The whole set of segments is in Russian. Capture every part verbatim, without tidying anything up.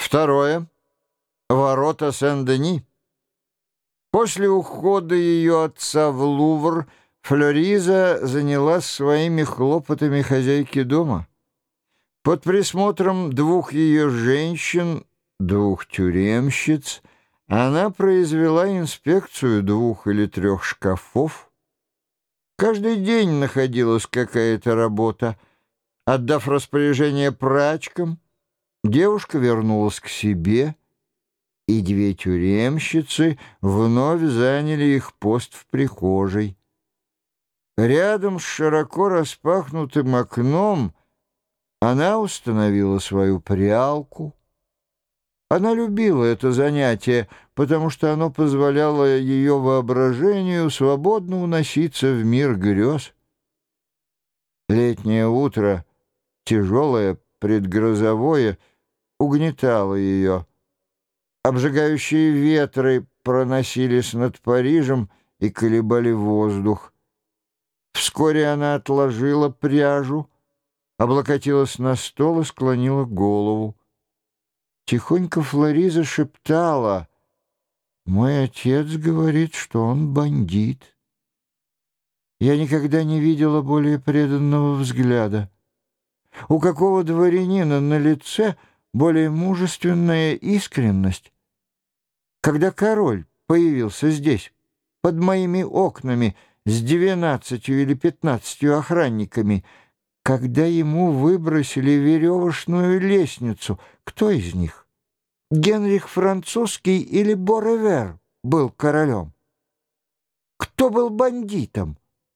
Второе. Ворота Сен-Дени. После ухода ее отца в Лувр Флориза занялась своими хлопотами хозяйки дома. Под присмотром двух ее женщин, двух тюремщиц, она произвела инспекцию двух или трех шкафов. Каждый день находилась какая-то работа. Отдав распоряжение прачкам, девушка вернулась к себе, и две тюремщицы вновь заняли их пост в прихожей. Рядом с широко распахнутым окном она установила свою прялку. Она любила это занятие, потому что оно позволяло ее воображению свободно уноситься в мир грез. Летнее утро, тяжелое, предгрозовое, угнетало ее. Обжигающие ветры проносились над Парижем и колебали воздух. Вскоре она отложила пряжу, облокотилась на стол и склонила голову. Тихонько Флориза шептала: «Мой отец говорит, что он бандит». Я никогда не видела более преданного взгляда. У какого дворянина на лице более мужественная искренность? Когда король появился здесь, под моими окнами, с двенадцатью или пятнадцатью охранниками, когда ему выбросили веревочную лестницу, кто из них, Генрих Французский или Боревер, был королем? Кто был бандитом?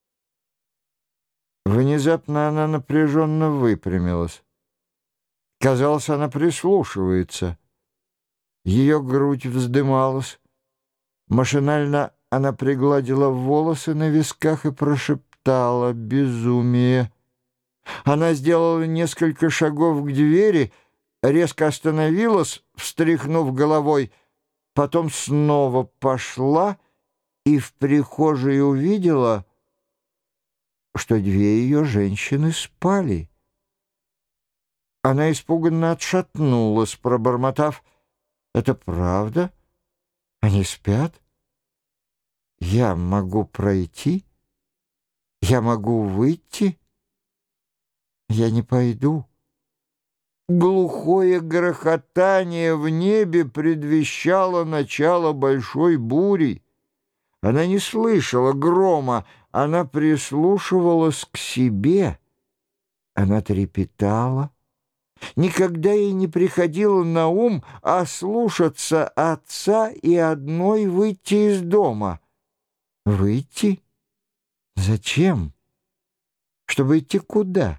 Внезапно она напряженно выпрямилась. Казалось, она прислушивается. Ее грудь вздымалась. Машинально она пригладила волосы на висках и прошептала: «Безумие». Она сделала несколько шагов к двери, резко остановилась, встряхнув головой, потом снова пошла и в прихожей увидела, что две ее женщины спали. Она испуганно отшатнулась, пробормотав: «Это правда? Они спят? Я могу пройти? Я могу выйти? Я не пойду». Глухое грохотание в небе предвещало начало большой бури. Она не слышала грома, она прислушивалась к себе. Она трепетала. Никогда ей не приходило на ум ослушаться отца и одной выйти из дома. Выйти? Зачем? Чтобы идти куда?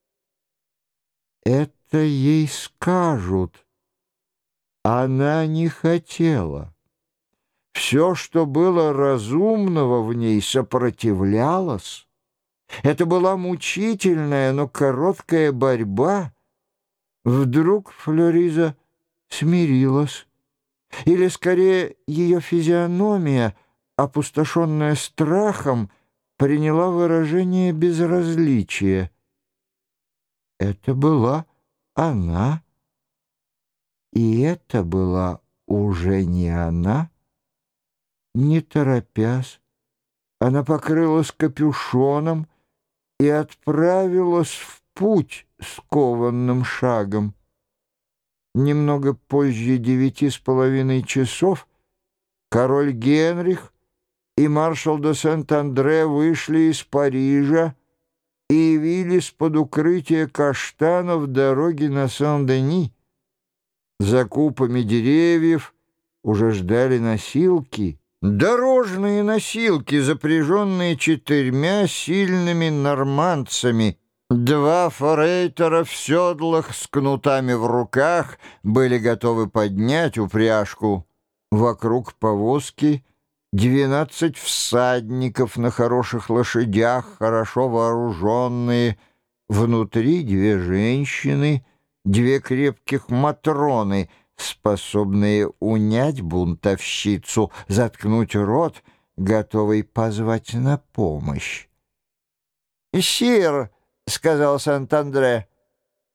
Это ей скажут. Она не хотела. Все, что было разумного в ней, сопротивлялось. Это была мучительная, но короткая борьба. Вдруг Флориза смирилась. Или, скорее, ее физиономия, опустошенная страхом, приняла выражение безразличия. Это была она. И это была уже не она. Не торопясь, она покрылась капюшоном и отправилась в путь скованным шагом. Немного позже девяти с половиной часов король Генрих и маршал де Сент-Андре вышли из Парижа и явились под укрытие каштанов дороги на Сен-Дени. За купами деревьев уже ждали носилки. Дорожные носилки, запряженные четырьмя сильными нормандцами. Два форейтера в седлах с кнутами в руках были готовы поднять упряжку. Вокруг повозки двенадцать всадников на хороших лошадях, хорошо вооруженные. Внутри две женщины, две крепких матроны, способные унять бунтовщицу, заткнуть рот, готовый позвать на помощь. «Сир», — сказал Сент-Андре,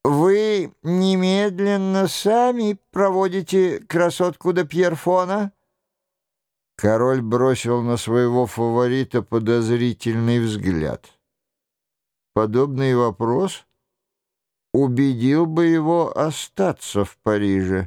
Вы немедленно сами проводите красотку до Пьерфона? Король бросил на своего фаворита подозрительный взгляд. Подобный вопрос убедил бы его остаться в Париже.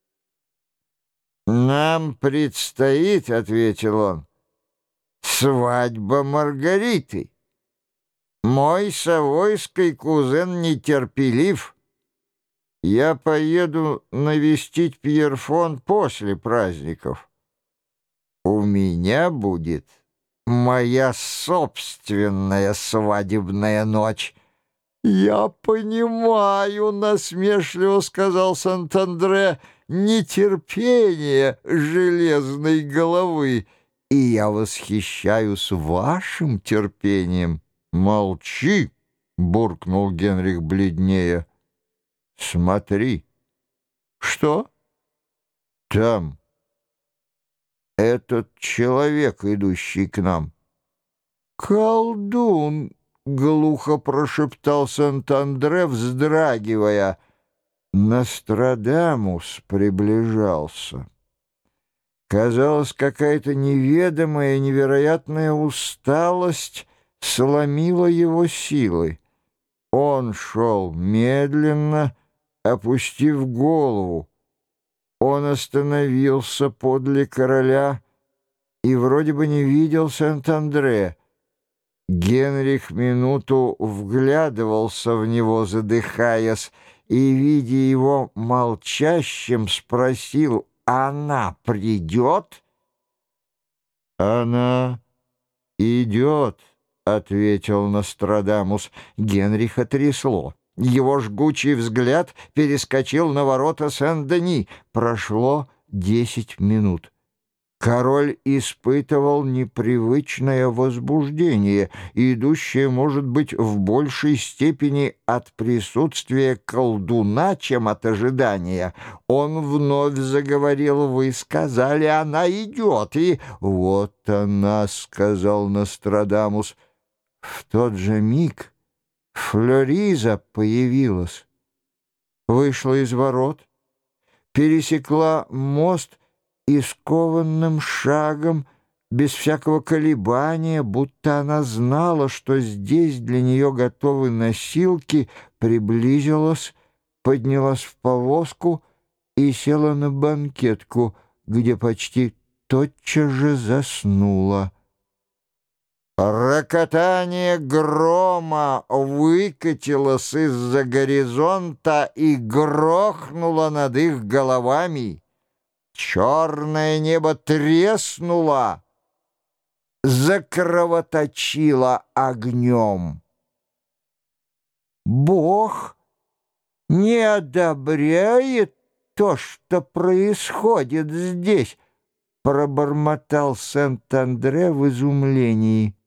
«Нам предстоит, — ответил он, — свадьба Маргариты. Мой совойский кузен нетерпелив. Я поеду навестить Пьерфон после праздников. У меня будет моя собственная свадебная ночь». «Я понимаю, — насмешливо сказал Сант-Андре, — нетерпение железной головы, и я восхищаюсь вашим терпением». «Молчи!» — буркнул Генрих бледнее. «Смотри». «Что?» «Там. Этот человек, идущий к нам». «Колдун!» — глухо прошептал Сант-Андре, вздрагивая. Нострадамус приближался. Казалось, какая-то неведомая, невероятная усталость сломила его силы. Он шел медленно, опустив голову. Он остановился подле короля и вроде бы не видел Сант-Андре. Генрих минуту вглядывался в него, задыхаясь, и, видя его молчащим, спросил: «Она придет?» «Она идет», — ответил Нострадамус. Генриха трясло. Его жгучий взгляд перескочил на ворота Сен-Дени. Прошло десять минут. Король испытывал непривычное возбуждение, идущее, может быть, в большей степени от присутствия колдуна, чем от ожидания. Он вновь заговорил: «Вы сказали, она идет, и...» «Вот она», — сказал Нострадамус. В тот же миг Флориза появилась, вышла из ворот, пересекла мост и скованным шагом, без всякого колебания, будто она знала, что здесь для нее готовы носилки, приблизилась, поднялась в повозку и села на банкетку, где почти тотчас же заснула. Рокотание грома выкатилось из-за горизонта и грохнуло над их головами. Черное небо треснуло, закровоточило огнем. Бог не одобряет то, что происходит здесь, — пробормотал Сент-Андре в изумлении.